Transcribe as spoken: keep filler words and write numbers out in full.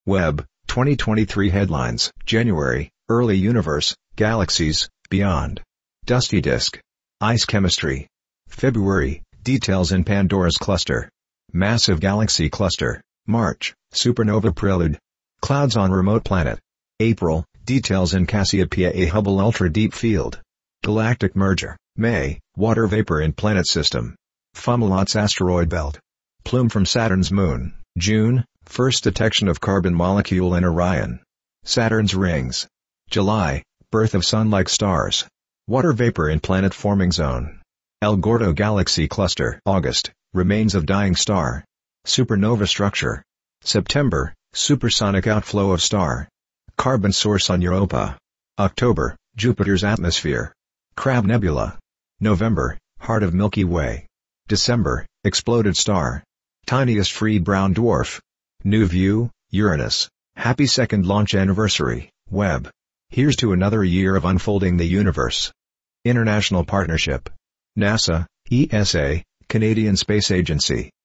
Webb, twenty twenty-three headlines. January, Early Universe, Galaxies, Beyond. Dusty Disk. Ice Chemistry. February, Details in Pandora's Cluster. Massive Galaxy Cluster. March, Supernova Prelude. Clouds on Remote Planet. April, Details in Cassiopeia A Hubble Ultra Deep Field. Galactic Merger. May, Water Vapor in Planet System. Fomalhaut's Asteroid Belt. Plume from Saturn's Moon. June, First detection of carbon molecule in Orion. Saturn's Rings. July, Birth of Sun-like stars. Water vapor in planet-forming zone. El Gordo Galaxy Cluster. August, Remains of dying star. Supernova structure. September, Supersonic outflow of star. Carbon source on Europa. October, Jupiter's atmosphere. Crab Nebula. November, Heart of Milky Way. December, Exploded star. Tiniest free brown dwarf. New View, Uranus. Happy second launch anniversary, Webb. Here's to another year of unfolding the universe. International partnership. NASA, E S A, Canadian Space Agency.